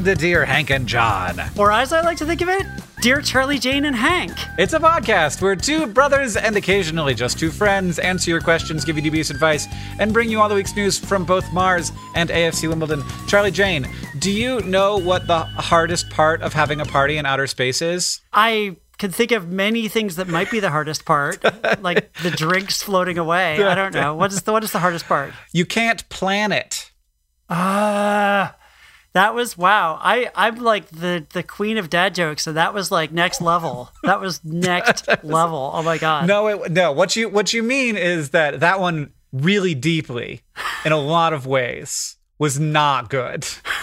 to Dear Hank and John. Or as I like to think of it, Dear Charlie, Jane, and Hank. It's a podcast where two brothers and occasionally just two friends answer your questions, give you dubious advice, and bring you all the week's news from both Mars and AFC Wimbledon. Charlie, Jane, do you know what the hardest part of having a party in outer space is? I can think of many things that might be the hardest part, like the drinks floating away. I don't know. What is the hardest part? You can't plan it. That was, wow. I'm like the queen of dad jokes, so that was like next level. That was next level. Oh my God. No. What you mean is that one really deeply, in a lot of ways, was not good.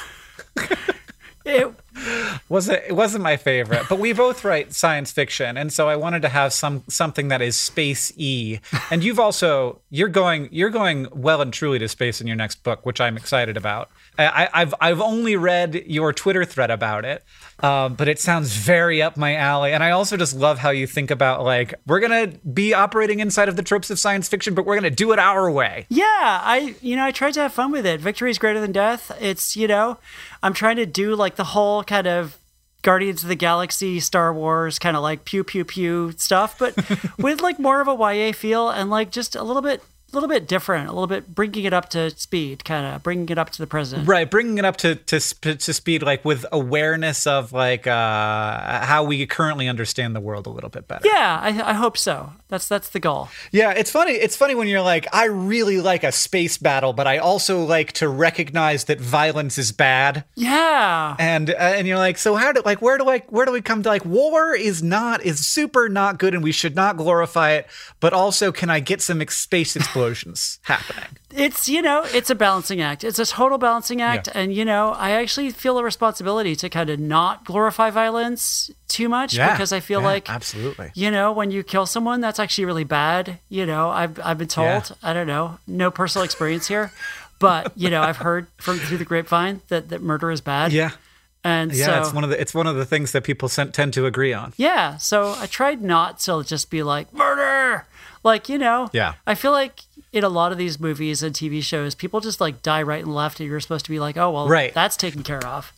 It wasn't my favorite, but we both write science fiction, and so I wanted to have something that is space-y. And you're going well and truly to space in your next book, which I'm excited about. I've only read your Twitter thread about it, but it sounds very up my alley. And I also just love how you think about, like, we're gonna be operating inside of the tropes of science fiction, but we're gonna do it our way. Yeah, I tried to have fun with it. Victory is greater than death. It's, I'm trying to do like the whole kind of Guardians of the Galaxy, Star Wars, kind of like pew, pew, pew stuff, but with like more of a YA feel and like just a little bit different, a little bit bringing it up to speed, kind of bringing it up to the present. Right, bringing it up to speed, like with awareness of like how we currently understand the world a little bit better. Yeah, I hope so. That's the goal. Yeah, it's funny. It's funny when you're like, I really like a space battle, but I also like to recognize that violence is bad. Yeah, and you're like, so where do we come to, like, war is super not good, and we should not glorify it, but also can I get some space explosions happening? It's it's a balancing act. It's a total balancing act, yeah. And I actually feel a responsibility to kind of not glorify violence too much, because I feel like absolutely, when you kill someone, that's actually really bad. I've been told, I don't know, no personal experience here, but I've heard through the grapevine that murder is bad. Yeah. And so it's one of the things that people tend to agree on. Yeah. So I tried not to just be like murder, like, Yeah. I feel like in a lot of these movies and TV shows, people just like die right and left, and you're supposed to be like, oh, well, right, that's taken care of.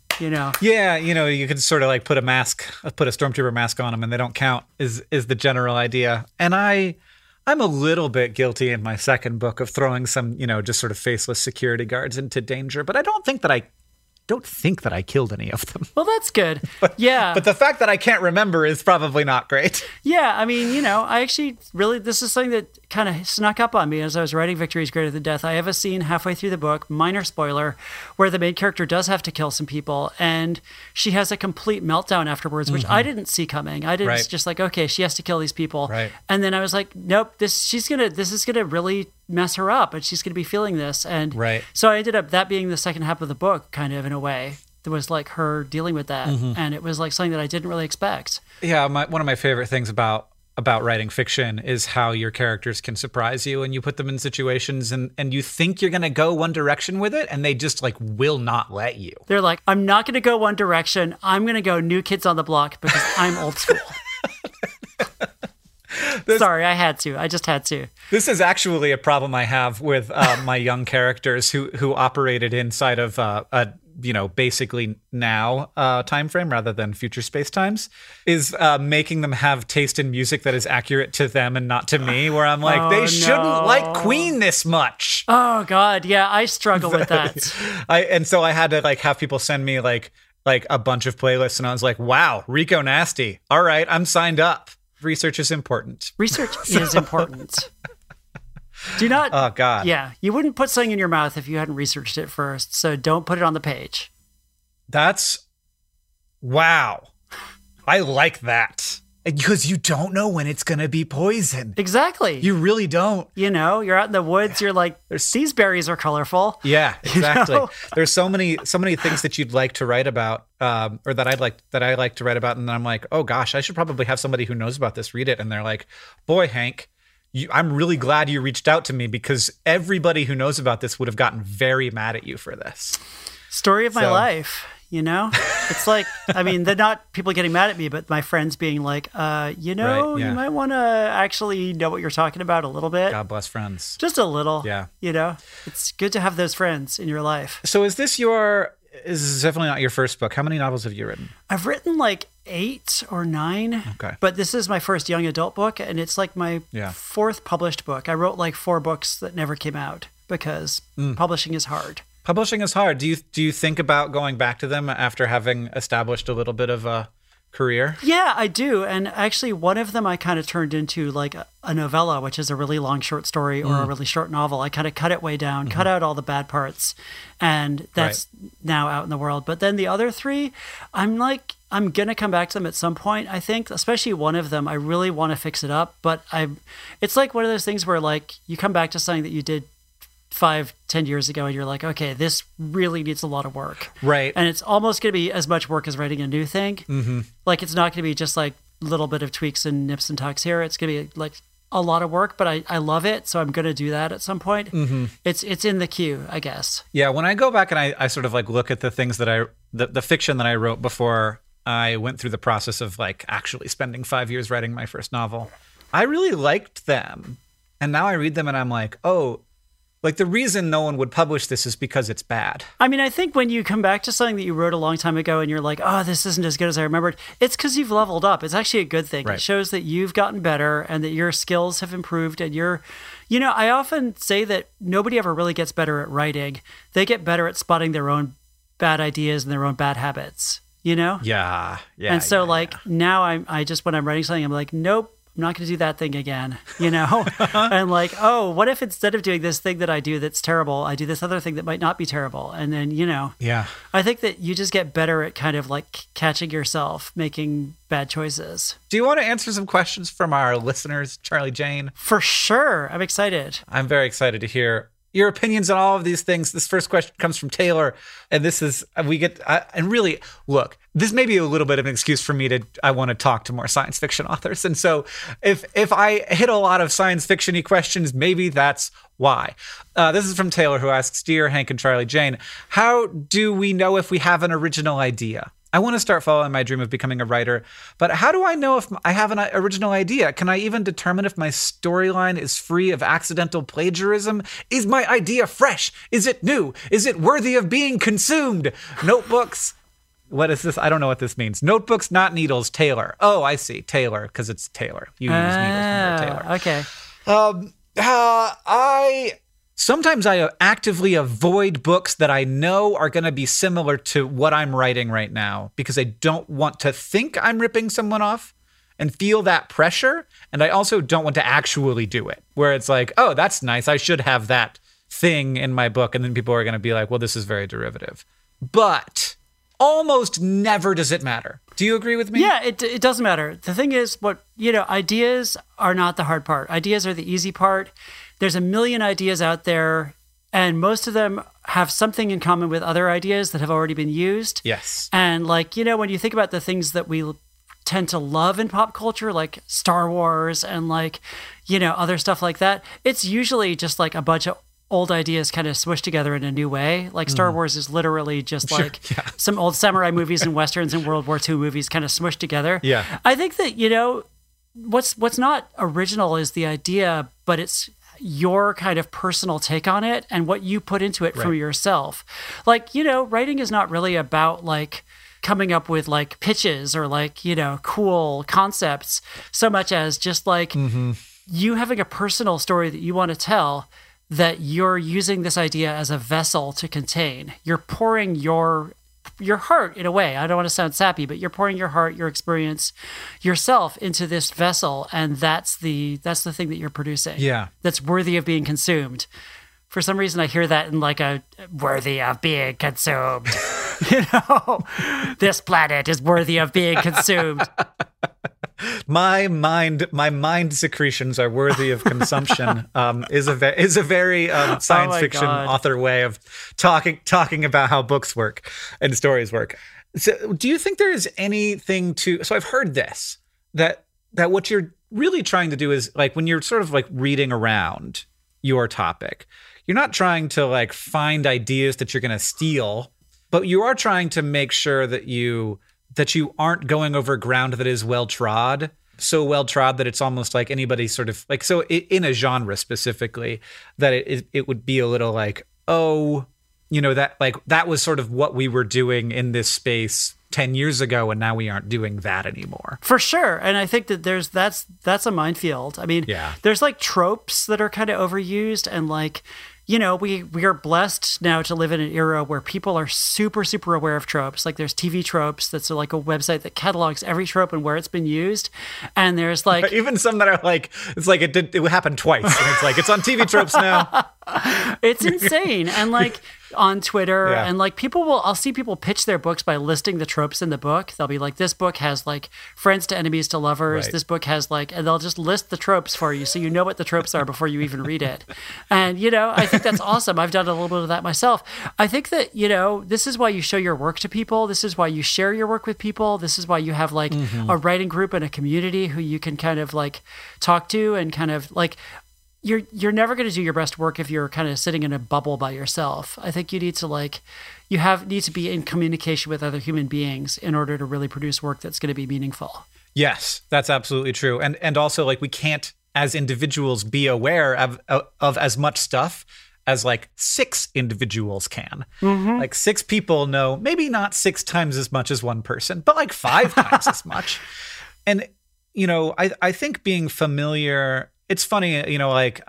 Yeah, you can sort of like put a stormtrooper mask on them and they don't count is the general idea. And I'm a little bit guilty in my second book of throwing some, just sort of faceless security guards into danger, but I don't think that I killed any of them. Well, that's good. Yeah. But the fact that I can't remember is probably not great. Yeah. I mean, I actually this is something that kind of snuck up on me as I was writing Victory is Greater Than Death. I have a scene halfway through the book, minor spoiler, where the main character does have to kill some people, and she has a complete meltdown afterwards, which I didn't see coming. I didn't just like, okay, she has to kill these people. Right. And then I was like, nope, this is gonna really mess her up, and she's gonna be feeling this. And so I ended up that being the second half of the book, kind of in a way. There was like her dealing with that, and it was like something that I didn't really expect. Yeah, one of my favorite things about writing fiction is how your characters can surprise you, and you put them in situations and you think you're going to go one direction with it, and they just like will not let you. They're like, I'm not going to go one direction. I'm going to go New Kids on the Block because I'm old school. Sorry, I just had to. This is actually a problem I have with my young characters who operated inside of a basically now time frame rather than future space times, is making them have taste in music that is accurate to them and not to me, where I'm like, they shouldn't like Queen this much. Oh God, yeah, I struggle with that. And so I had to like have people send me like a bunch of playlists, and I was like, wow, Rico Nasty. All right, I'm signed up. Research is important. Research is important. Do not. Oh, God. Yeah. You wouldn't put something in your mouth if you hadn't researched it first. So don't put it on the page. Wow. I like that. Because you don't know when it's going to be poison. Exactly. You really don't. You're out in the woods. You're like, these berries are colorful. Yeah, exactly. There's so many things that you'd like to write about, or that I like to write about. And then I'm like, oh gosh, I should probably have somebody who knows about this read it. And they're like, boy, Hank, I'm really glad you reached out to me, because everybody who knows about this would have gotten very mad at you for this. Story of my life. It's like, I mean, they're not people getting mad at me, but my friends being like, you might want to actually know what you're talking about a little bit. God bless friends. Just a little. Yeah. It's good to have those friends in your life. So is this your this is definitely not your first book. How many novels have you written? I've written like 8 or 9. Okay. But this is my first young adult book, and it's like my Yeah. 4th published book. I wrote like 4 books that never came out because publishing is hard. Publishing is hard. Do you think about going back to them after having established a little bit of a career? Yeah, I do. And actually, one of them I kind of turned into like a novella, which is a really long short story or a really short novel. I kind of cut it way down, cut out all the bad parts, and that's now out in the world. But then the other 3, I'm going to come back to them at some point, I think, especially one of them. I really want to fix it up, but it's like one of those things where like you come back to something that you did 5-10 years ago and you're like, okay, this really needs a lot of work, Right. and it's almost going to be as much work as writing a new thing. Like it's not going to be just like a little bit of tweaks and nips and tucks here. It's going to be like a lot of work, but I love it, so I'm going to do that at some point. It's in the queue, I guess. Yeah, when I go back and I sort of like look at the things that the fiction that I wrote before I went through the process of like actually spending 5 years writing my first novel, I really liked them. And now I read them and I'm like, oh, like the reason no one would publish this is because it's bad. I mean, I think when you come back to something that you wrote a long time ago and you're like, oh, this isn't as good as I remembered, it's because you've leveled up. It's actually a good thing. Right. It shows that you've gotten better and that your skills have improved. And I often say that nobody ever really gets better at writing. They get better at spotting their own bad ideas and their own bad habits, Yeah. And so now I just, when I'm writing something, I'm like, nope, I'm not going to do that thing again, and like, oh, what if instead of doing this thing that I do that's terrible, I do this other thing that might not be terrible? And then, Yeah. I think that you just get better at kind of like catching yourself making bad choices. Do you want to answer some questions from our listeners, Charlie Jane? For sure. I'm excited. I'm very excited to hear your opinions on all of these things. This first question comes from Taylor, and this is, and really, look, this may be a little bit of an excuse for me I want to talk to more science fiction authors. And so if I hit a lot of science fiction-y questions, maybe that's why. This is from Taylor, who asks, Dear Hank and Charlie Jane, how do we know if we have an original idea? I want to start following my dream of becoming a writer, but how do I know if I have an original idea? Can I even determine if my storyline is free of accidental plagiarism? Is my idea fresh? Is it new? Is it worthy of being consumed? Notebooks. What is this? I don't know what this means. Notebooks, not needles. Taylor. Oh, I see. Taylor, because it's Taylor. You use needles when you're Taylor. Okay. Sometimes I actively avoid books that I know are going to be similar to what I'm writing right now because I don't want to think I'm ripping someone off and feel that pressure. And I also don't want to actually do it, where it's like, oh, that's nice. I should have that thing in my book. And then people are going to be like, well, this is very derivative. But almost never does it matter. Do you agree with me? Yeah, it doesn't matter. The thing is, ideas are not the hard part. Ideas are the easy part. There's a million ideas out there, and most of them have something in common with other ideas that have already been used. Yes. And when you think about the things that we tend to love in pop culture, like Star Wars and other stuff like that, it's usually just like a bunch of old ideas kind of smushed together in a new way. Like Star Wars is literally just some old samurai movies and Westerns and World War II movies kind of smushed together. Yeah. I think that, what's not original is the idea, but it's your kind of personal take on it and what you put into it from yourself. Writing is not really about coming up with pitches or cool concepts so much as just you having a personal story that you want to tell, that you're using this idea as a vessel to contain. You're pouring your heart, in a way. I don't want to sound sappy, but you're pouring your heart, your experience, yourself into this vessel, and that's the thing that you're producing. Yeah. That's worthy of being consumed. For some reason, I hear that in a worthy of being consumed. This planet is worthy of being consumed. My mind secretions are worthy of consumption. Is a very science fiction author way of talking about how books work and stories work. So, do you think there is anything to? So, I've heard this that what you're really trying to do is when you're sort of reading around your topic, you're not trying to find ideas that you're going to steal, but you are trying to make sure that you aren't going over ground that is so well trod that it's almost like anybody sort of in a genre specifically, that it would be a little oh, that like that was sort of what we were doing in this space 10 years ago, and now we aren't doing that anymore. For sure. And I think that that's a minefield. I mean, there's like tropes that are kind of overused, and like, we are blessed now to live in an era where people are super, super aware of tropes. Like there's TV Tropes, that's like a website that catalogs every trope and where it's been used. And there's like even some that are like, it's like it happened twice, and it's like it's on TV Tropes now. It's insane. And like on Twitter, and like I'll see people pitch their books by listing the tropes in the book. They'll be like, this book has like friends to enemies to lovers. Right. This book has like, and they'll just list the tropes for you, so you know what the tropes are before you even read it. And I think that's awesome. I've done a little bit of that myself. I think that this is why you show your work to people. This is why you share your work with people. This is why you have like a writing group and a community who you can kind of like talk to, and kind of like, you're never going to do your best work if you're kind of sitting in a bubble by yourself. I think you need to need to be in communication with other human beings in order to really produce work that's going to be meaningful. Yes, that's absolutely true. And also like we can't as individuals be aware of as much stuff as like 6 individuals can. Like 6 people know maybe not 6 times as much as one person, but like 5 times as much. And I think being familiar, it's funny, like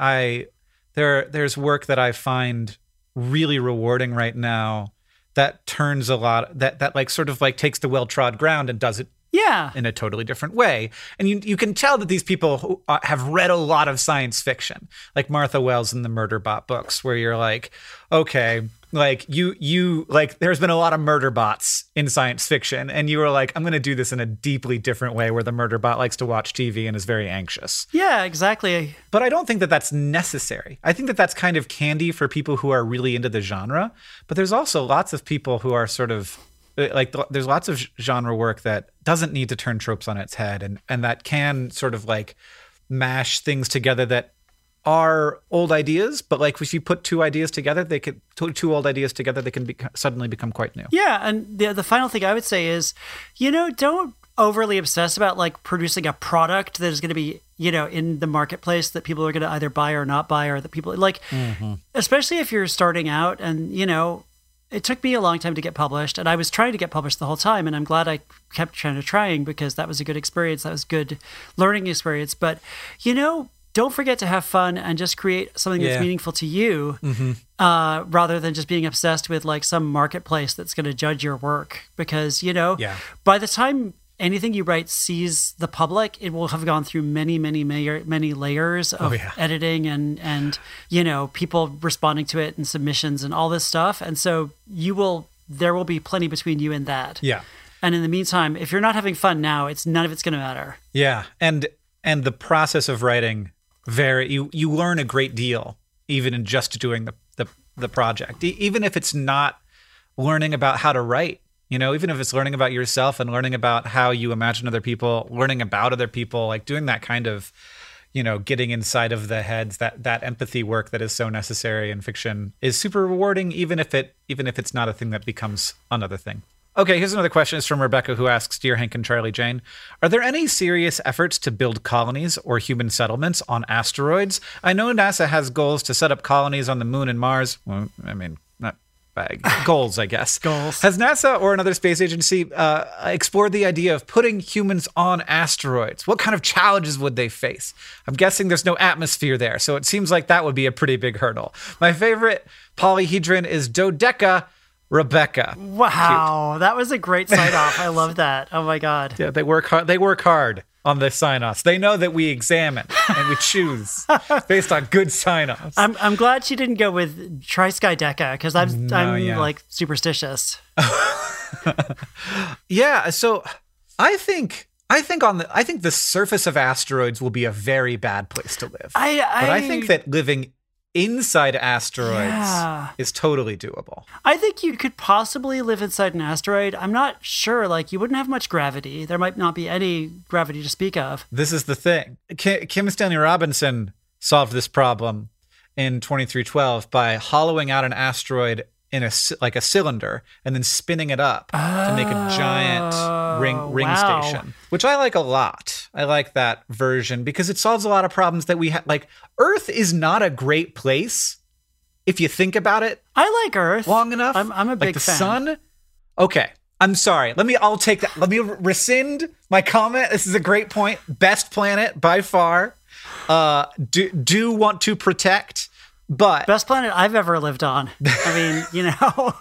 there's work that I find really rewarding right now that turns a lot, that like sort of like takes the well-trod ground and does it in a totally different way. And you can tell that these people who have read a lot of science fiction, like Martha Wells in the Murderbot books, where you're like, okay, like you like there's been a lot of murder bots in science fiction, and you were like, I'm going to do this in a deeply different way, where the murder bot likes to watch TV and is very anxious. Yeah, exactly. But I don't think that that's necessary. I think that that's kind of candy for people who are really into the genre. But there's also lots of people who are sort of like, there's lots of genre work that doesn't need to turn tropes on its head, and that can sort of like mash things together that are old ideas, but like if you put 2 ideas together, they can suddenly become quite new. Yeah, and the final thing I would say is, don't overly obsess about like producing a product that is going to be, in the marketplace that people are going to either buy or not buy, or that people like, especially if you're starting out, and it took me a long time to get published, and I was trying to get published the whole time, and I'm glad I kept trying because that was a good experience. That was good learning experience. But don't forget to have fun and just create something that's meaningful to you, rather than just being obsessed with like some marketplace that's going to judge your work. Because, by the time anything you write sees the public, it will have gone through many, many, many layers of editing and people responding to it and submissions and all this stuff. And so there will be plenty between you and that. Yeah. And in the meantime, if you're not having fun now, none of it's going to matter. Yeah. And the process of writing, you learn a great deal even in just doing the project, even if it's not learning about how to write, even if it's learning about yourself and learning about how you imagine other people, learning about other people, like doing that kind of, getting inside of the heads, that empathy work that is so necessary in fiction is super rewarding, even if it's not a thing that becomes another thing. Okay, here's another question. It's from Rebecca, who asks, Dear Hank and Charlie Jane, are there any serious efforts to build colonies or human settlements on asteroids? I know NASA has goals to set up colonies on the moon and Mars. Well, I mean, not goals, I guess. Goals. Has NASA or another space agency explored the idea of putting humans on asteroids? What kind of challenges would they face? I'm guessing there's no atmosphere there, so it seems like that would be a pretty big hurdle. My favorite polyhedron is Dodeca Rebecca. Wow, that was a great sign-off. I love that. Oh my God. Yeah, they work hard on the sign-offs. They know that we examine and we choose based on good sign-offs. I'm glad she didn't go with Triskaideka, because I'm like superstitious. Yeah, so I think the surface of asteroids will be a very bad place to live. But I think that living inside asteroids is totally doable. I think you could possibly live inside an asteroid. I'm not sure. Like, you wouldn't have much gravity. There might not be any gravity to speak of. This is the thing. Kim Stanley Robinson solved this problem in 2312 by hollowing out an asteroid in a cylinder and then spinning it up to make a giant ring station, which I like a lot. I like that version because it solves a lot of problems that we have. Like, Earth is not a great place if you think about it I like Earth long enough. I'm a big like the fan. sun. Okay. I'm sorry. I'll take that. Let me rescind my comment. This is a great point. Best planet by far. Do want to protect, but Best planet I've ever lived on. I mean, you know.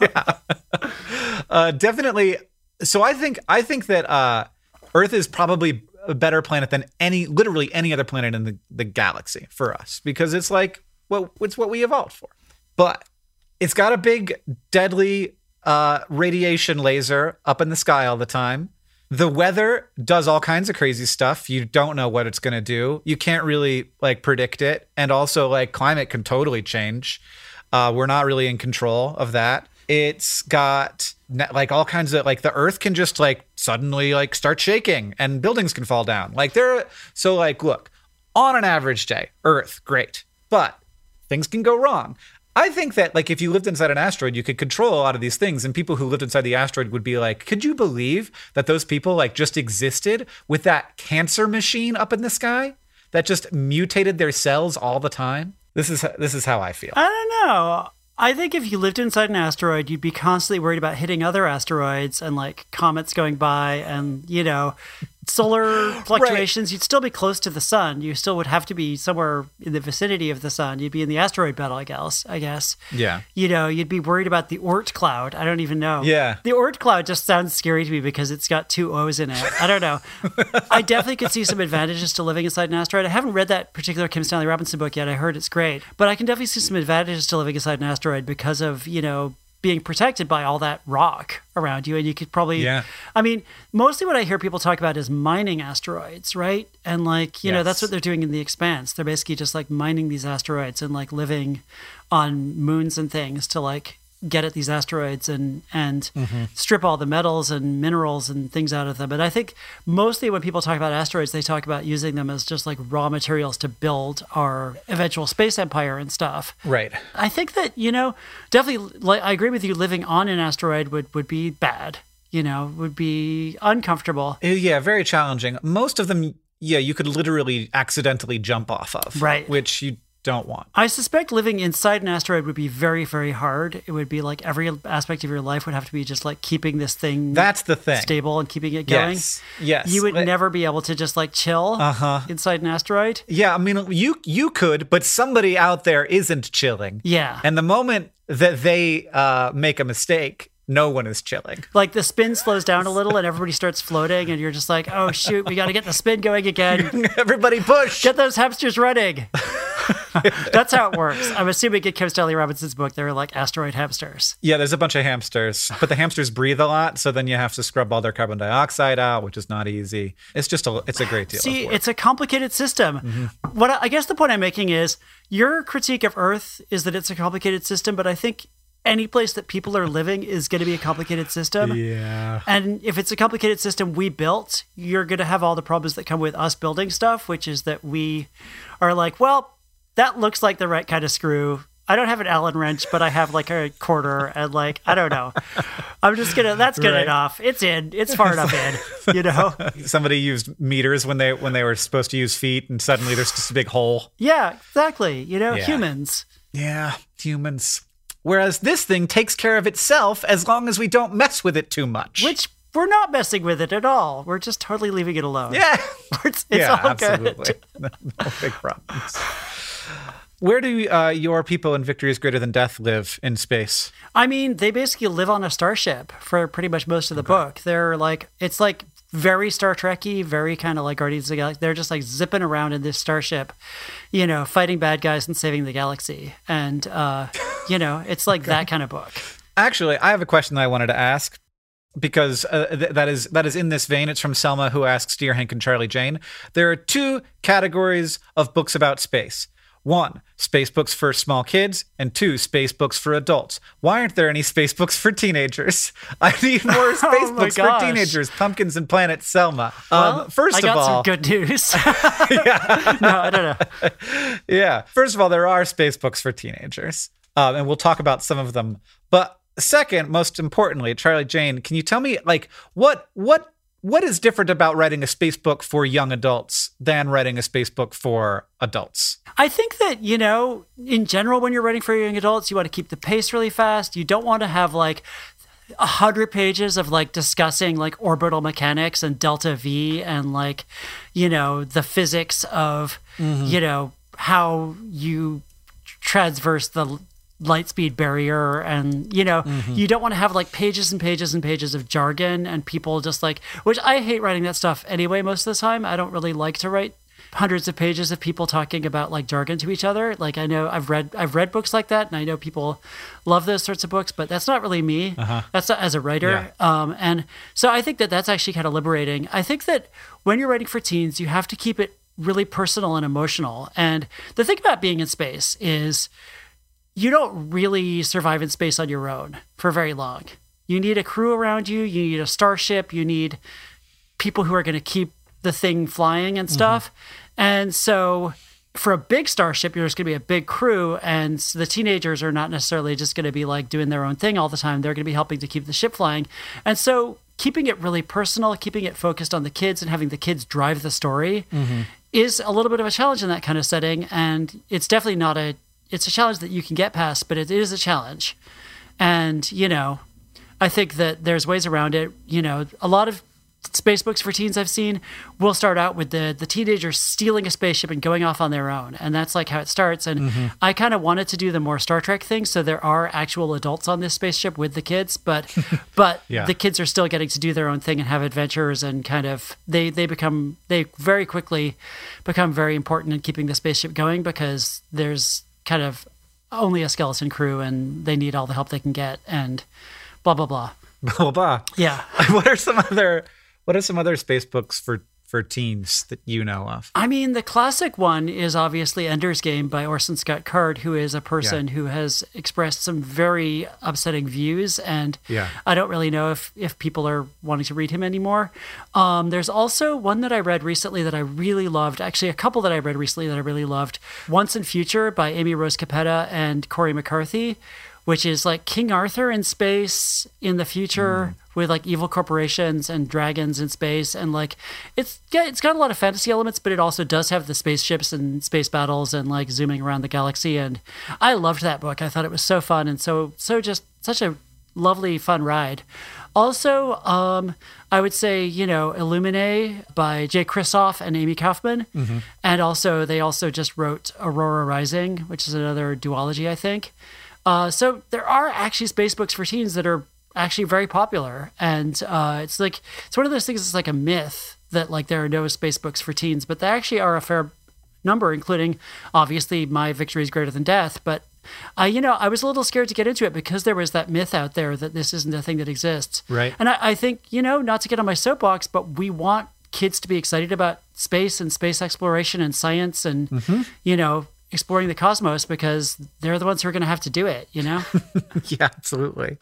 definitely. So I think that Earth is probably a better planet than literally any other planet in the galaxy for us, because it's like, well, it's what we evolved for. But it's got a big, deadly radiation laser up in the sky all the time. The weather does all kinds of crazy stuff. You don't know what it's going to do. You can't really like predict it. And also like climate can totally change. We're not really in control of that. It's got like all kinds of like the earth can just like suddenly like start shaking and buildings can fall down. So look, on an average day, Earth, great. But things can go wrong. I think that like if you lived inside an asteroid, you could control a lot of these things, and people who lived inside the asteroid would be like, could you believe that those people like just existed with that cancer machine up in the sky that just mutated their cells all the time? This is how I feel. I don't know. I think if you lived inside an asteroid, you'd be constantly worried about hitting other asteroids and like comets going by and, you know, solar fluctuations. Right. You'd still be close to the sun. You still would have to be somewhere in the vicinity of the sun. You'd be in the asteroid belt, I guess. Yeah. You know, you'd be worried about the Oort cloud. I don't even know. Yeah. The Oort cloud just sounds scary to me because it's got 2 O's in it. I don't know. I definitely could see some advantages to living inside an asteroid. I haven't read that particular Kim Stanley Robinson book yet. I heard it's great. But I can definitely see some advantages to living inside an asteroid because of, you know, being protected by all that rock around you. And you could probably, I mean, mostly what I hear people talk about is mining asteroids, right? And like, you know, that's what they're doing in The Expanse. They're basically just like mining these asteroids and like living on moons and things to like get at these asteroids and strip all the metals and minerals and things out of them. And I think mostly when people talk about asteroids, they talk about using them as just like raw materials to build our eventual space empire and stuff. Right. I think that, you know, definitely, like, I agree with you, living on an asteroid would be bad, you know, would be uncomfortable. Yeah, very challenging. Most of them, you could literally accidentally jump off of. Right. Which you don't want. I suspect living inside an asteroid would be very, very hard. It would be like every aspect of your life would have to be just like keeping this thing That's the thing. Stable and keeping it going. Yes. You would never be able to just like chill inside an asteroid. Yeah, I mean, you could, but somebody out there isn't chilling. Yeah. And the moment that they make a mistake, no one is chilling. Like the spin slows down a little and everybody starts floating and you're just like, oh shoot, we got to get the spin going again. Everybody push. Get those hamsters running. That's how it works. I'm assuming in Kim Stanley Robinson's book, there are like asteroid hamsters. Yeah, there's a bunch of hamsters, but the hamsters breathe a lot. So then you have to scrub all their carbon dioxide out, which is not easy. It's just it's a great deal. See, of work. It's a complicated system. What I guess the point I'm making is your critique of Earth is that it's a complicated system, but I think any place that people are living is going to be a complicated system. Yeah. And if it's a complicated system we built, you're going to have all the problems that come with us building stuff, which is that we are like, well, that looks like the right kind of screw. I don't have an Allen wrench, but I have like a quarter and like, I don't know. I'm just going to, that's good enough. It's in, it's far enough in, you know? Somebody used meters when they were supposed to use feet and suddenly there's just a big hole. Yeah, exactly. You know, humans. Yeah, humans. Whereas this thing takes care of itself as long as we don't mess with it too much. Which we're not messing with it at all. We're just totally leaving it alone. Yeah. it's all absolutely. good. No big problems. Where do your people in Victory is Greater Than Death live in space? I mean, they basically live on a starship for pretty much most of the book. They're like, it's like very Star Trek-y, very kind of like Guardians of the Galaxy. They're just like zipping around in this starship, you know, fighting bad guys and saving the galaxy. And, you know, it's like that kind of book. Actually, I have a question that I wanted to ask because that is in this vein. It's from Selma, who asks, Dear Hank and Charlie Jane, there are 2 categories of books about space. 1, space books for small kids, and 2, space books for adults. Why aren't there any space books for teenagers? I need more space books for teenagers. Pumpkins and Planet Selma. Well, first I got of all, some good news. No, I don't know. Yeah. First of all, there are space books for teenagers, and we'll talk about some of them. But second, most importantly, Charlie Jane, can you tell me like what what is different about writing a space book for young adults than writing a space book for adults? I think that, in general, when you're writing for young adults, you want to keep the pace really fast. You don't want to have 100 pages of discussing orbital mechanics and delta V and the physics of, how you transverse the light speed barrier. And, you don't want to have pages and pages and pages of jargon and people just which I hate writing that stuff anyway, most of the time. I don't really like to write hundreds of pages of people talking about jargon to each other. I know I've read books like that, and I know people love those sorts of books, but that's not really me. That's not as a writer. Yeah. And so I think that that's actually kind of liberating. I think that when you're writing for teens, you have to keep it really personal and emotional. And the thing about being in space is you don't really survive in space on your own for very long. You need a crew around you. You need a starship. You need people who are going to keep the thing flying and stuff. And so for a big starship, there's going to be a big crew, and the teenagers are not necessarily just going to be doing their own thing all the time. They're going to be helping to keep the ship flying. And so keeping it really personal, keeping it focused on the kids and having the kids drive the story is a little bit of a challenge in that kind of setting. And it's definitely it's a challenge that you can get past, but it is a challenge. And, I think that there's ways around it. A lot of space books for teens I've seen will start out with the teenagers stealing a spaceship and going off on their own. And that's how it starts. And I kind of wanted to do the more Star Trek thing. So there are actual adults on this spaceship with the kids, but the kids are still getting to do their own thing and have adventures, and kind of they very quickly become very important in keeping the spaceship going, because there's kind of only a skeleton crew and they need all the help they can get, and blah, blah, blah. Blah, blah, blah. Yeah. What are some other space books for teens that you know of? I mean, the classic one is obviously Ender's Game by Orson Scott Card, who is a person who has expressed some very upsetting views, and I don't really know if people are wanting to read him anymore. There's also one that I read recently that I really loved, actually a couple that I read recently that I really loved. Once and Future by Amy Rose Capetta and Corey McCarthy, which is King Arthur in space in the future with evil corporations and dragons in space. And it's got a lot of fantasy elements, but it also does have the spaceships and space battles and zooming around the galaxy. And I loved that book. I thought it was so fun and so just such a lovely, fun ride. Also, I would say, Illuminae by Jay Kristoff and Amy Kaufman. And also, they also just wrote Aurora Rising, which is another duology, I think. So there are actually space books for teens that are actually very popular. And it's one of those things, it's a myth that there are no space books for teens, but there actually are a fair number, including obviously My Victory is Greater Than Death. But I was a little scared to get into it because there was that myth out there that this isn't a thing that exists. Right. And I think, not to get on my soapbox, but we want kids to be excited about space and space exploration and science and, exploring the cosmos, because they're the ones who are going to have to do it, Yeah, absolutely.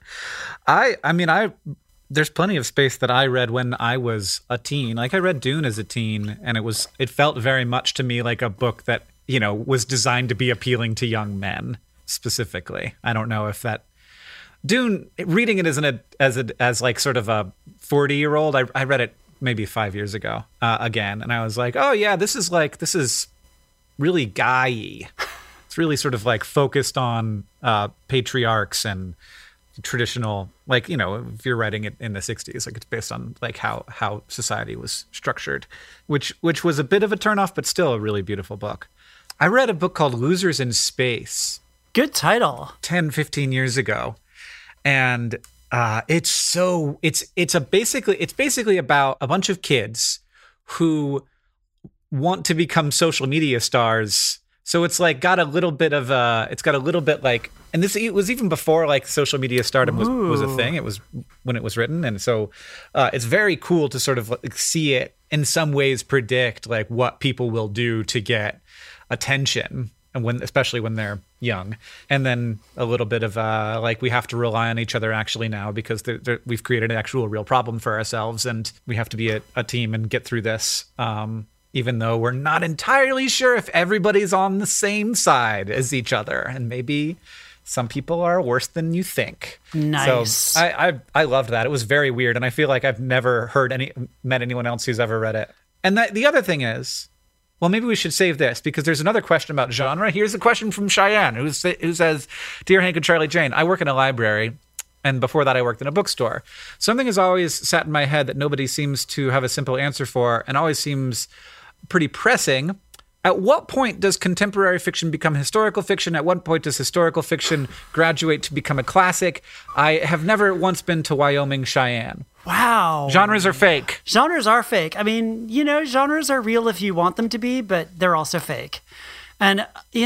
There's plenty of space that I read when I was a teen. I read Dune as a teen, and it felt very much to me like a book that, was designed to be appealing to young men specifically. I don't know if that Dune, reading it as sort of a 40-year-old, I read it maybe 5 years ago again, and I was like, oh yeah, this is really guy-y. It's really sort of focused on patriarchs and traditional, if you're writing it in the 60s, it's based on how society was structured, which was a bit of a turnoff, but still a really beautiful book. I read a book called Losers in Space. Good title. 10, 15 years ago. And it's basically about a bunch of kids who want to become social media stars. So it's got a little bit of and it was even before social media stardom was a thing. It was when it was written. And so it's very cool to sort of see it in some ways predict what people will do to get attention, and especially when they're young. And then a little bit of we have to rely on each other actually now, because we've created an actual real problem for ourselves, and we have to be a team and get through this. Even though we're not entirely sure if everybody's on the same side as each other, and maybe some people are worse than you think. Nice. So I loved that. It was very weird, and I feel like I've never met anyone else who's ever read it. And the other thing is, well, maybe we should save this because there's another question about genre. Here's a question from Cheyenne who says, "Dear Hank and Charlie Jane, I work in a library, and before that I worked in a bookstore. Something has always sat in my head that nobody seems to have a simple answer for, and always seems pretty pressing. At what point does contemporary fiction become historical fiction? At what point does historical fiction graduate to become a classic? I have never once been to Wyoming, Cheyenne." Wow. Genres are fake. Genres are fake. I mean, genres are real if you want them to be, but they're also fake. And,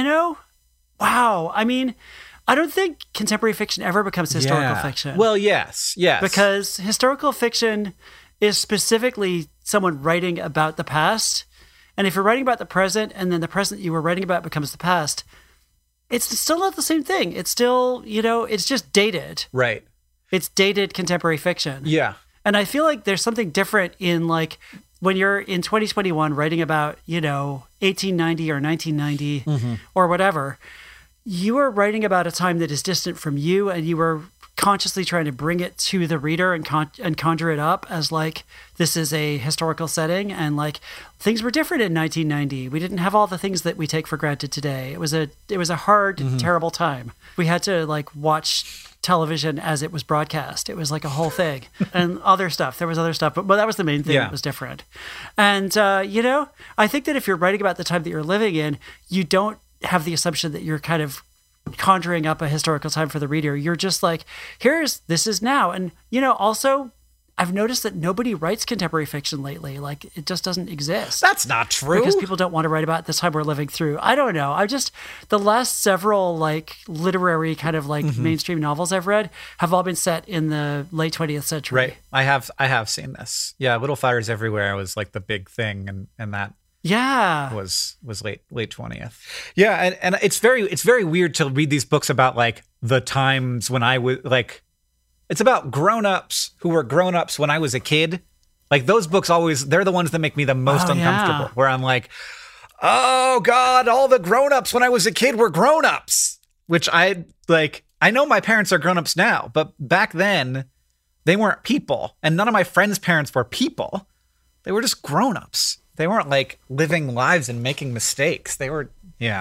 wow. I mean, I don't think contemporary fiction ever becomes historical fiction. Well, yes. Because historical fiction is specifically someone writing about the past. And if you're writing about the present and then the present you were writing about becomes the past, it's still not the same thing. It's still, it's just dated. Right. It's dated contemporary fiction. Yeah. And I feel like there's something different in like when you're in 2021 writing about, 1890 or 1990 or whatever, you are writing about a time that is distant from you and you are consciously trying to bring it to the reader and conjure it up as like this is a historical setting and like things were different in 1990. We didn't have all the things that we take for granted today. It was a hard, terrible time. We had to like watch television as it was broadcast. It was like a whole thing and other stuff. There was other stuff, but that was the main thing that was different. And, I think that if you're writing about the time that you're living in, you don't have the assumption that you're kind of conjuring up a historical time for the reader. You're just like, this is now. And, also I've noticed that nobody writes contemporary fiction lately. Like it just doesn't exist. That's not true. Because people don't want to write about the time we're living through. I don't know. The last several like literary kind of like mainstream novels I've read have all been set in the late 20th century. Right. I have seen this. Yeah. Little Fires Everywhere was like the big thing. And that was late 20th. Yeah. And it's very weird to read these books about like the times when I was like, it's about grown-ups who were grown-ups when I was a kid. Like those books they're the ones that make me the most uncomfortable, where I'm like, oh God, all the grown-ups when I was a kid were grown-ups, which I know my parents are grown-ups now, but back then they weren't people. And none of my friends' parents were people. They were just grown-ups. They weren't like living lives and making mistakes. They were,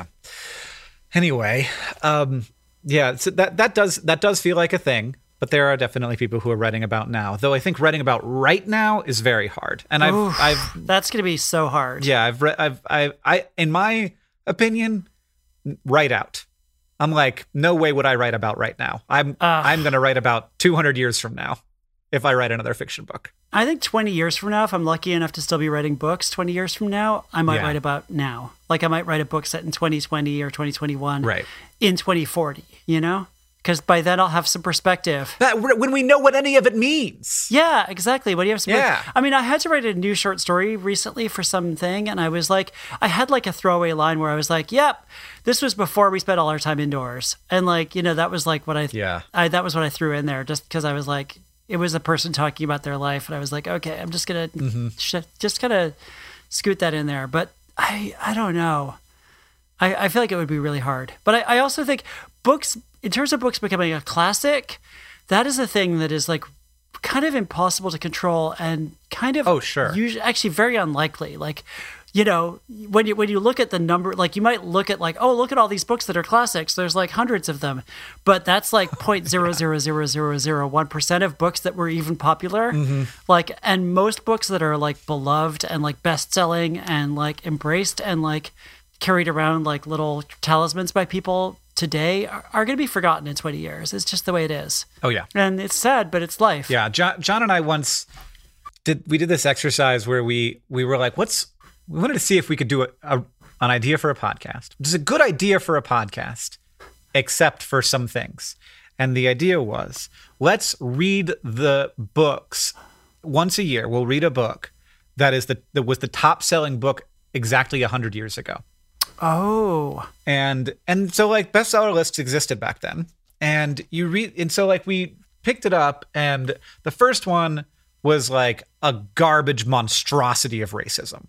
Anyway, so that does feel like a thing. But there are definitely people who are writing about now. Though I think writing about right now is very hard. And that's going to be so hard. Yeah, I in my opinion, write out. I'm like, no way would I write about right now. I'm going to write about 200 years from now if I write another fiction book. I think 20 years from now, if I'm lucky enough to still be writing books 20 years from now, I might write about now. Like I might write a book set in 2020 or 2021 in 2040, Because by then I'll have some perspective. When we know what any of it means. Yeah, exactly. When you have some, I mean, I had to write a new short story recently for something, and I was like, I had like a throwaway line where I was like, "Yep, this was before we spent all our time indoors," and like, that was like what that was what I threw in there, just because I was like, it was a person talking about their life, and I was like, okay, I'm just gonna just kind of scoot that in there, but I don't know. I feel like it would be really hard, but I also think books. In terms of books becoming a classic, that is a thing that is like kind of impossible to control and kind of actually very unlikely. Like, when you look at the number, like you might look at like, oh, look at all these books that are classics. There's like hundreds of them, but that's like 0.00001% of books that were even popular. Like, and most books that are like beloved and like best-selling and like embraced and like carried around like little talismans by people today are going to be forgotten in 20 years. It's just the way it is. Oh yeah. And it's sad, but it's life. Yeah. John and I once did this exercise where we were like, we wanted to see if we could do an idea for a podcast. Which is a good idea for a podcast, except for some things. And the idea was, let's read the books once a year. We'll read a book that was the top selling book exactly 100 years ago. Oh. And so like bestseller lists existed back then. And so like we picked it up and the first one was like a garbage monstrosity of racism.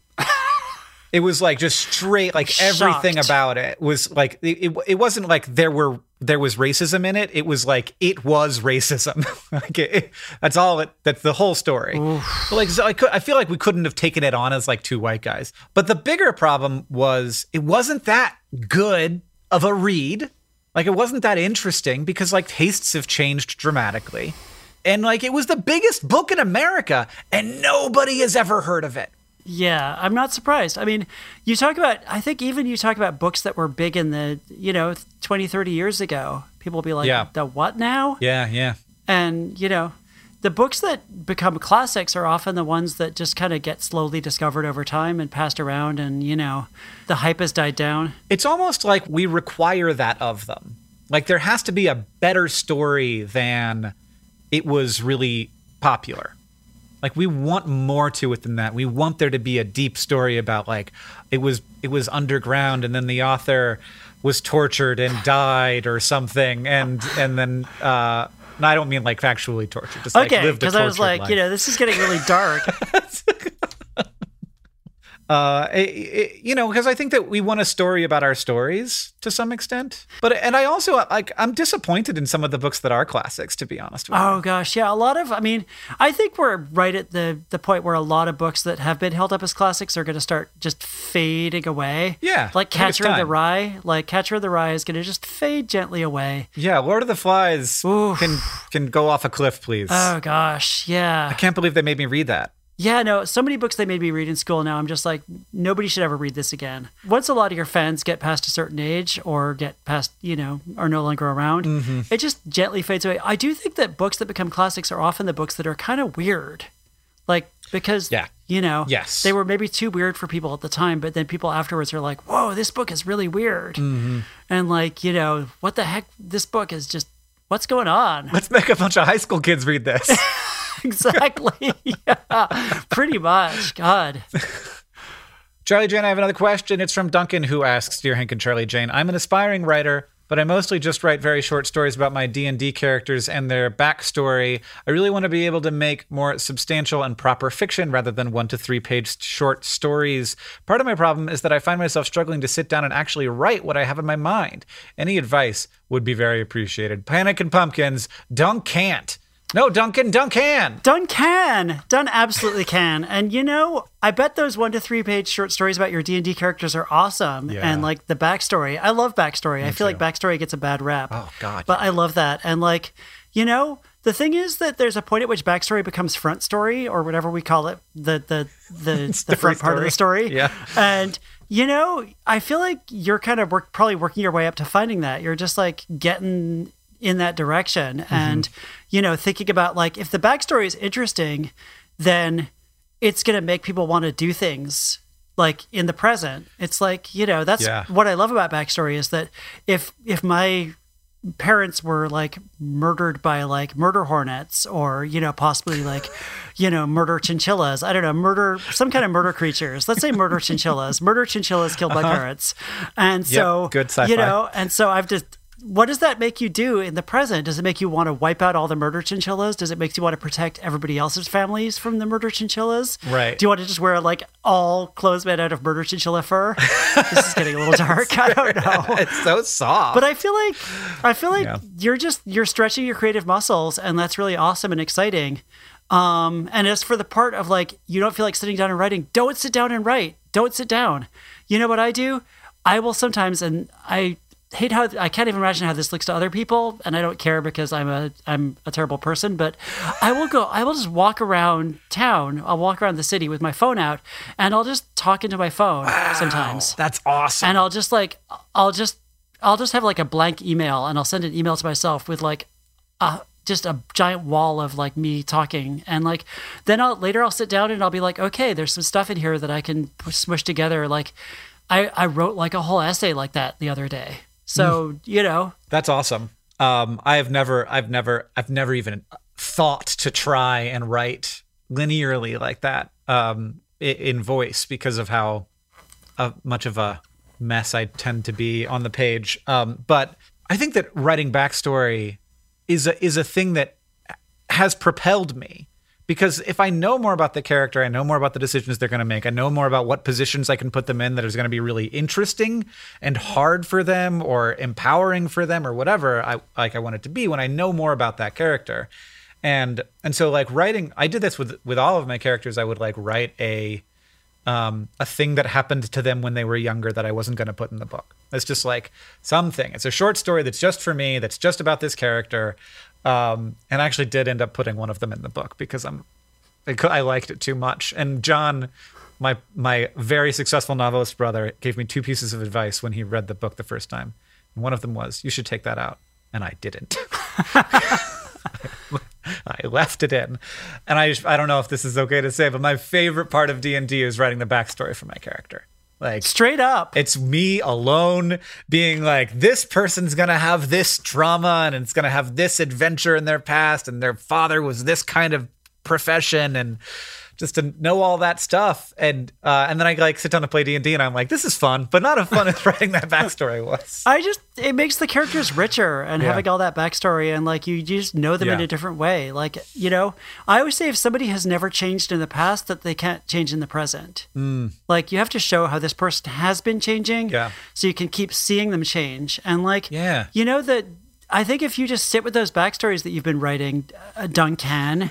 It was like just straight, like everything about it was like, it wasn't like there were there was racism in it. It was like, it was racism. That's the whole story. Like, so I feel like we couldn't have taken it on as like two white guys. But the bigger problem was it wasn't that good of a read. Like, it wasn't that interesting because like tastes have changed dramatically. And like, it was the biggest book in America and nobody has ever heard of it. Yeah, I'm not surprised. I mean, I think even you talk about books that were big in the, 20, 30 years ago. People will be like, the what now? Yeah. And, the books that become classics are often the ones that just kind of get slowly discovered over time and passed around and, the hype has died down. It's almost like we require that of them. Like, there has to be a better story than it was really popular. Like, we want more to it than that. We want there to be a deep story about like it was underground and then the author was tortured and died or something, and then no, I don't mean like factually tortured. Just like lived a tortured life. Because I was like, this is getting really dark. Because I think that we want a story about our stories to some extent. And I also I'm disappointed in some of the books that are classics, to be honest with you. Oh gosh, yeah, I think we're right at the point where a lot of books that have been held up as classics are going to start just fading away. Yeah, like Catcher in the Rye. Like Catcher in the Rye is going to just fade gently away. Yeah, Lord of the Flies can go off a cliff, please. Oh gosh, yeah. I can't believe they made me read that. Yeah, no, so many books they made me read in school now. I'm just like, nobody should ever read this again. Once a lot of your fans get past a certain age or get past, are no longer around, it just gently fades away. I do think that books that become classics are often the books that are kind of weird. Like, because, yes, they were maybe too weird for people at the time, but then people afterwards are like, whoa, this book is really weird. And like, what the heck? This book is just, what's going on? Let's make a bunch of high school kids read this. Exactly. Yeah, pretty much. God. Charlie Jane, I have another question. It's from Duncan, who asks, Dear Hank and Charlie Jane, I'm an aspiring writer, but I mostly just write very short stories about my D&D characters and their backstory. I really want to be able to make more substantial and proper fiction rather than 1 to 3 page short stories. Part of my problem is that I find myself struggling to sit down and actually write what I have in my mind. Any advice would be very appreciated. Panic and Pumpkins, Dunk can't. No, Duncan, Dunk can. Dunk can. Dunk absolutely can. And I bet those 1 to 3 page short stories about your D&D characters are awesome. Yeah. And like the backstory. I love backstory. I feel like backstory gets a bad rap. Oh, God. But I love that. And like, the thing is that there's a point at which backstory becomes front story or whatever we call it, the front part of the story. Yeah. And, I feel like you're kind of probably working your way up to finding that. You're just like getting in that direction and thinking about like if the backstory is interesting, then it's going to make people want to do things like in the present. It's like that's what I love about backstory is that if my parents were like murdered by like murder hornets or possibly like murder chinchillas, I don't know, some kind of murder creatures, let's say murder chinchillas killed my parents, and so good sci-fi. And so I've just, what does that make you do in the present? Does it make you want to wipe out all the murder chinchillas? Does it make you want to protect everybody else's families from the murder chinchillas? Right. Do you want to just wear like all clothes made out of murder chinchilla fur? This is getting a little dark. I don't know. It's so soft. But I feel like you're stretching your creative muscles, and that's really awesome and exciting. And as for the part of like, you don't feel like sitting down and writing, don't sit down and write. Don't sit down. You know what I do? I will sometimes, and I hate how I can't even imagine how this looks to other people, and I don't care because I'm a terrible person, but I will just walk around town. I'll walk around the city with my phone out, and I'll just talk into my phone sometimes. That's awesome. And I'll just have like a blank email, and I'll send an email to myself with like just a giant wall of like me talking, and like then I'll sit down and I'll be like, okay, there's some stuff in here that I can smush together. Like I wrote like a whole essay like that the other day. So, That's awesome. I've never even thought to try and write linearly like that in voice because of how much of a mess I tend to be on the page. But I think that writing backstory is a thing that has propelled me Because if I know more about the character, I know more about the decisions they're going to make, I know more about what positions I can put them in that is going to be really interesting and hard for them or empowering for them or whatever I want it to be when I know more about that character. And so like writing, I did this with all of my characters. I would like write a thing that happened to them when they were younger that I wasn't going to put in the book. It's just like something. It's a short story that's just for me, that's just about this character. And I actually did end up putting one of them in the book because I liked it too much. And John, my very successful novelist brother, gave me 2 pieces of advice when he read the book the first time. And one of them was, you should take that out. And I didn't. I left it in. And I don't know if this is okay to say, but my favorite part of D&D is writing the backstory for my character. Like straight up. It's me alone being like, this person's going to have this trauma and it's going to have this adventure in their past and their father was this kind of profession, and just to know all that stuff. And then I like sit down to play D&D and I'm like, this is fun, but not as fun as writing that backstory was. It makes the characters richer and having all that backstory, and like you just know them in a different way. Like, you know, I always say if somebody has never changed in the past, that they can't change in the present. Like you have to show how this person has been changing so you can keep seeing them change. And like, you know, that I think if you just sit with those backstories that you've been writing, Duncan,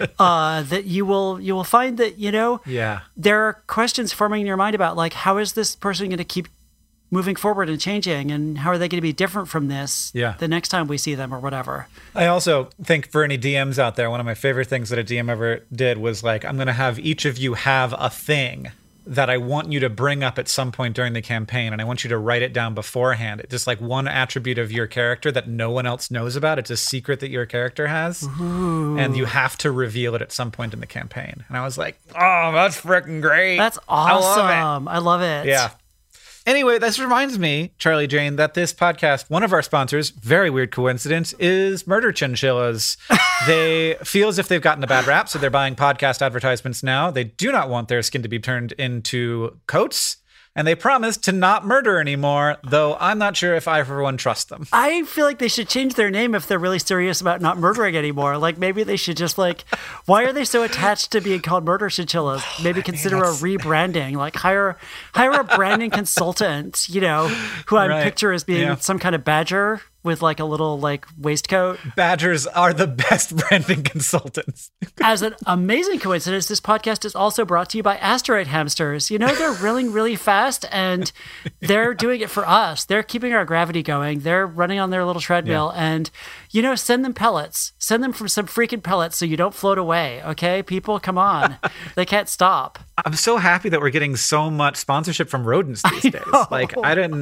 that you will find that, you know, there are questions forming in your mind about like, how is this person going to keep moving forward and changing, and how are they going to be different from this the next time we see them or whatever. I also think for any DMs out there, one of my favorite things that a DM ever did was like, I'm going to have each of you have a thing that I want you to bring up at some point during the campaign, and I want you to write it down beforehand. It's just like one attribute of your character that no one else knows about. It's a secret that your character has, and you have to reveal it at some point in the campaign. And I was like, oh, that's freaking great. That's awesome. I love it. Yeah. Anyway, this reminds me, Charlie Jane, that this podcast, one of our sponsors, very weird coincidence, is Murder Chinchillas. They feel as if they've gotten a bad rap, so they're buying podcast advertisements now. They do not want their skin to be turned into coats, and they promise to not murder anymore, though I'm not sure if I, for one, trust them. I feel like they should change their name if they're really serious about not murdering anymore. Like, maybe they should just, like, why are they so attached to being called Murder Chinchillas? Maybe consider a rebranding. Like, hire a branding consultant, you know, who I picture as being some kind of badger with like a little like waistcoat. Badgers are the best branding consultants. As an amazing coincidence, this podcast is also brought to you by Asteroid Hamsters. You know, they're reeling really fast and they're doing it for us. They're keeping our gravity going. They're running on their little treadmill and, you know, send them pellets. Send them from some freaking pellets so you don't float away. Okay, people, come on. They can't stop. I'm so happy that we're getting so much sponsorship from rodents these days. Like,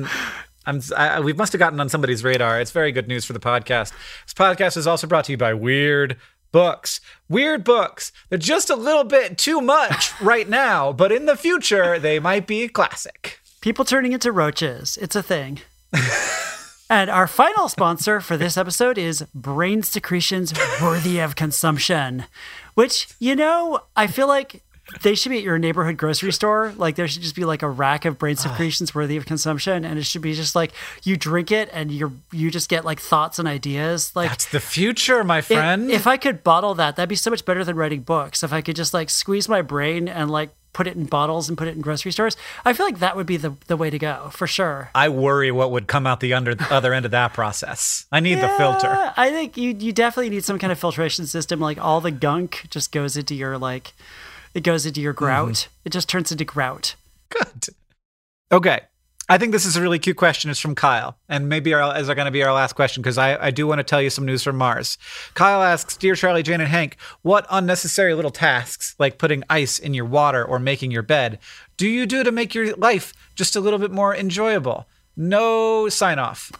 we must have gotten on somebody's radar. It's very good news for the podcast. This podcast is also brought to you by Weird Books. Weird Books. They're just a little bit too much right now, but in the future, they might be classic. People turning into roaches. It's a thing. And our final sponsor for this episode is Brain Secretions Worthy of Consumption, which, you know, I feel like they should be at your neighborhood grocery store. Like, there should just be like a rack of brain secretions worthy of consumption, and it should be just like you drink it and you just get like thoughts and ideas. Like, that's the future, my friend. If I could bottle that'd be so much better than writing books. If I could just like squeeze my brain and like put it in bottles and put it in grocery stores, I feel like that would be the way to go for sure. I worry what would come out the other end of that process. I need the filter. I think you definitely need some kind of filtration system. Like, all the gunk just goes into your like. It goes into your grout. Mm-hmm. It just turns into grout. Good. Okay. I think this is a really cute question. It's from Kyle. And maybe is going to be our last question, because I do want to tell you some news from Mars. Kyle asks, Dear Charlie, Jane, and Hank, what unnecessary little tasks, like putting ice in your water or making your bed, do you do to make your life just a little bit more enjoyable? No sign off.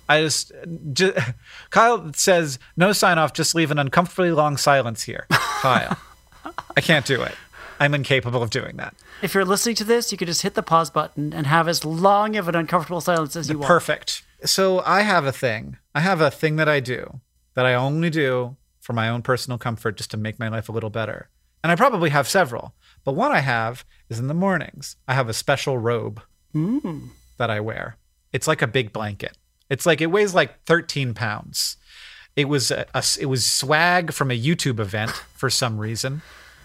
Kyle says, no sign off, just leave an uncomfortably long silence here. Kyle, I can't do it. I'm incapable of doing that. If you're listening to this, you could just hit the pause button and have as long of an uncomfortable silence as you want. Perfect. So I have a thing. I have a thing that I do that I only do for my own personal comfort, just to make my life a little better. And I probably have several, but one I have is in the mornings. I have a special robe that I wear. It's like a big blanket. It's like, it weighs like 13 pounds. It was swag from a YouTube event for some reason.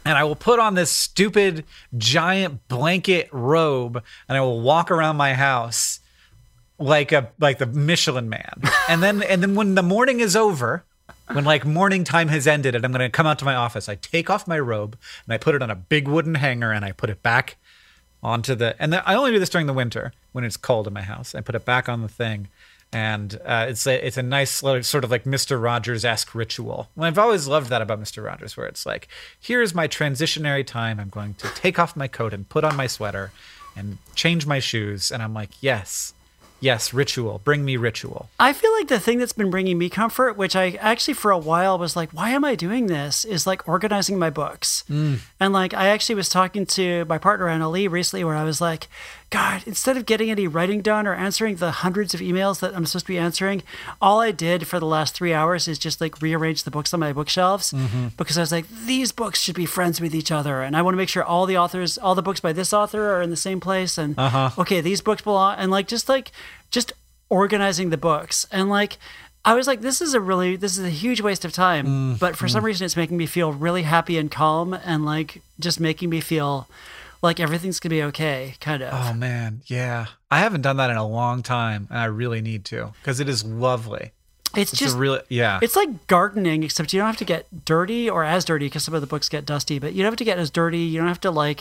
and I will put on this stupid giant blanket robe and I will walk around my house like the Michelin Man. And then when the morning is over, when like morning time has ended and I'm going to come out to my office, I take off my robe and I put it on a big wooden hanger and I put it back onto I only do this during the winter when it's cold in my house. I put it back on the thing. And it's a nice sort of like Mr. Rogers-esque ritual. And I've always loved that about Mr. Rogers, where it's like, here's my transitionary time. I'm going to take off my coat and put on my sweater and change my shoes. And I'm like, yes, ritual. Bring me ritual. I feel like the thing that's been bringing me comfort, which I actually for a while was like, why am I doing this? Is like organizing my books. And like, I actually was talking to my partner, Anna Lee, recently where I was like, God, instead of getting any writing done or answering the hundreds of emails that I'm supposed to be answering, all I did for the last 3 hours is just like rearrange the books on my bookshelves because I was like, these books should be friends with each other. And I want to make sure all the books by this author are in the same place. And okay, these books belong. And just organizing the books. And like, I was like, this is a huge waste of time. But for some reason, it's making me feel really happy and calm and like just making me feel like everything's gonna be okay, kind of. Oh man, yeah. I haven't done that in a long time, and I really need to because it is lovely. It's just really, yeah. It's like gardening, except you don't have to get dirty or as dirty because some of the books get dusty. But you don't have to get as dirty. You don't have to like,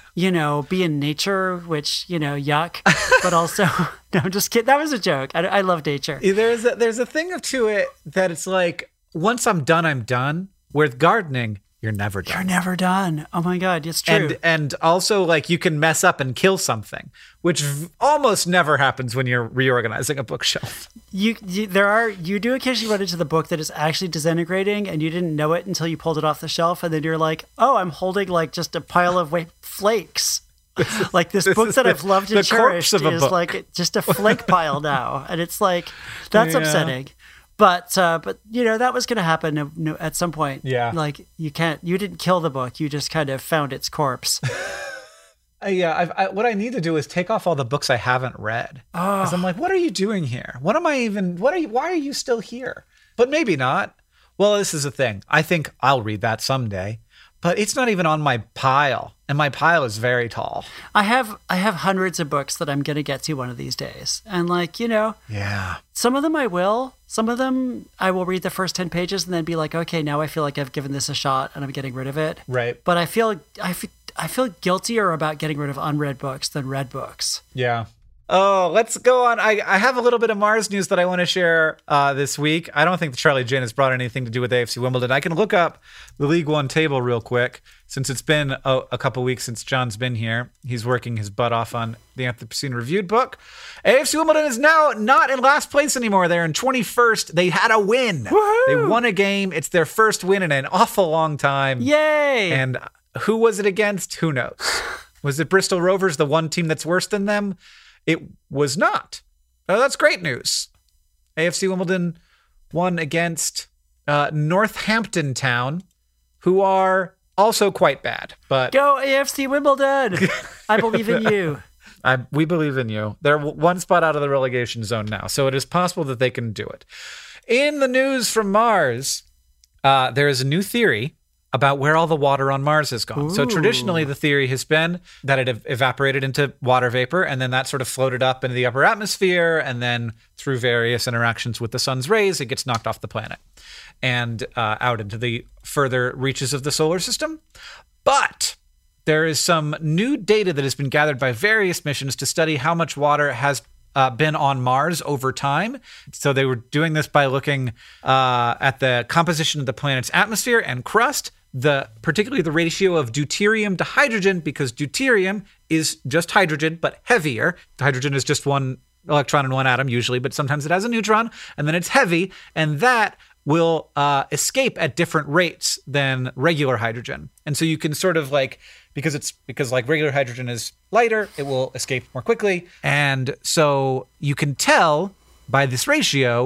be in nature, which yuck. But also, no, I'm just kidding. That was a joke. I love nature. There's a thing to it that it's like once I'm done, I'm done. With gardening, you're never done. You're never done. Oh my God, it's true. And also like you can mess up and kill something, which almost never happens when you're reorganizing a bookshelf. You do occasionally run into the book that is actually disintegrating and you didn't know it until you pulled it off the shelf and then you're like, oh, I'm holding like just a pile of flakes. Like this book that I've loved and cherished is like just a flake pile now. And it's like, that's upsetting. But that was going to happen at some point. Yeah. Like you didn't kill the book. You just kind of found its corpse. What I need to do is take off all the books I haven't read. Because I'm like, what are you doing here? Why are you still here? But maybe not. Well, this is the thing. I think I'll read that someday, but it's not even on my pile. And my pile is very tall. I have hundreds of books that I'm going to get to one of these days. And yeah. Some of them I will. Some of them I will read the first 10 pages and then be like, okay, now I feel like I've given this a shot and I'm getting rid of it. Right. But I feel guiltier about getting rid of unread books than read books. Yeah. Oh, let's go on. I have a little bit of Mars news that I want to share this week. I don't think the Charlie Gin has brought anything to do with AFC Wimbledon. I can look up the League One table real quick since it's been a couple weeks since John's been here. He's working his butt off on the Anthropocene Reviewed book. AFC Wimbledon is now not in last place anymore. They're in 21st. They had a win. Woo-hoo! They won a game. It's their first win in an awful long time. Yay! And who was it against? Who knows? Was it Bristol Rovers, the one team that's worse than them? It was not. Oh, that's great news. AFC Wimbledon won against Northampton Town, who are also quite bad. But go AFC Wimbledon! I believe in you. We believe in you. They're one spot out of the relegation zone now, so it is possible that they can do it. In the news from Mars, there is a new theory about where all the water on Mars has gone. Ooh. So traditionally, the theory has been that it evaporated into water vapor, and then that sort of floated up into the upper atmosphere, and then through various interactions with the sun's rays, it gets knocked off the planet and out into the further reaches of the solar system. But there is some new data that has been gathered by various missions to study how much water has been on Mars over time. So they were doing this by looking at the composition of the planet's atmosphere and crust, particularly the ratio of deuterium to hydrogen, because deuterium is just hydrogen, but heavier. The hydrogen is just one electron in one atom usually, but sometimes it has a neutron, and then it's heavy, and that will escape at different rates than regular hydrogen. And so you can sort of because regular hydrogen is lighter, it will escape more quickly. And so you can tell by this ratio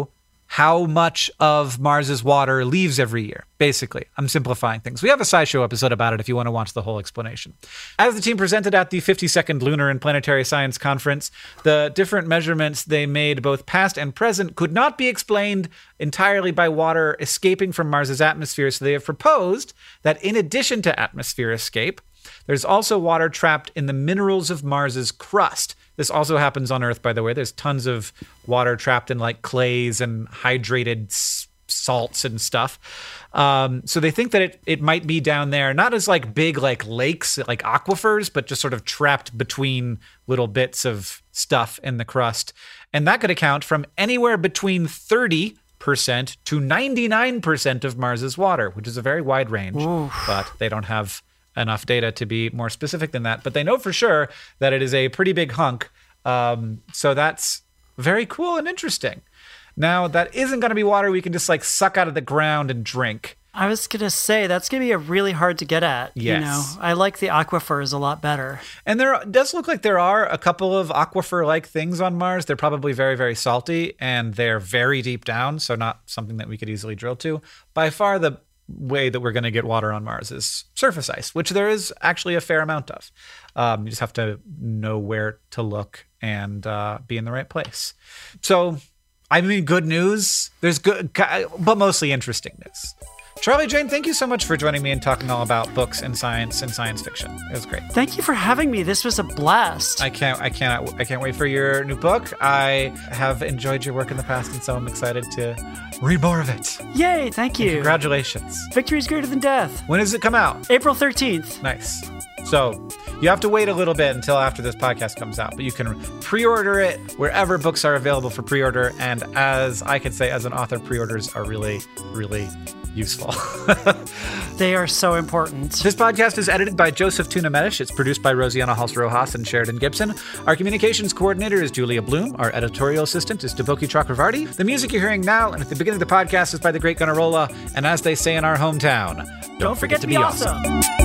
how much of Mars's water leaves every year, basically. I'm simplifying things. We have a SciShow episode about it if you want to watch the whole explanation. As the team presented at the 52nd Lunar and Planetary Science Conference, the different measurements they made, both past and present, could not be explained entirely by water escaping from Mars's atmosphere, so they have proposed that in addition to atmosphere escape, there's also water trapped in the minerals of Mars's crust. This also happens on Earth, by the way. There's tons of water trapped in like clays and hydrated salts and stuff. So they think that it might be down there, not as like big like lakes, like aquifers, but just sort of trapped between little bits of stuff in the crust. And that could account from anywhere between 30% to 99% of Mars's water, which is a very wide range. Oof. But they don't have enough data to be more specific than that. But they know for sure that it is a pretty big hunk. So that's very cool and interesting. Now, that isn't going to be water we can just like suck out of the ground and drink. I was going to say, that's going to be really hard to get at. Yes. You know, I like the aquifers a lot better. And there does look like there are a couple of aquifer-like things on Mars. They're probably very, very salty, and they're very deep down, so not something that we could easily drill to. By far, the way that we're going to get water on Mars is surface ice, which there is actually a fair amount of. You just have to know where to look and be in the right place. So, I mean, good news. There's good, but mostly interesting news. Charlie Jane, thank you so much for joining me and talking all about books and science fiction. It was great. Thank you for having me. This was a blast. I can't wait for your new book. I have enjoyed your work in the past, and so I'm excited to read more of it. Yay, thank you. And congratulations. Victory is greater than death. When does it come out? April 13th. Nice. So you have to wait a little bit until after this podcast comes out, but you can pre-order it wherever books are available for pre-order. And as I can say, as an author, pre-orders are really, really useful. They are so important. This podcast is edited by Joseph Tuna-Medish. It's produced by Rosianna Halse-Rojas and Sheridan Gibson. Our communications coordinator is Julia Bloom. Our editorial assistant is Devoki Chakravarti. The music you're hearing now and at the beginning of the podcast is by the great Gunnarolla. And as they say in our hometown, don't forget to be awesome.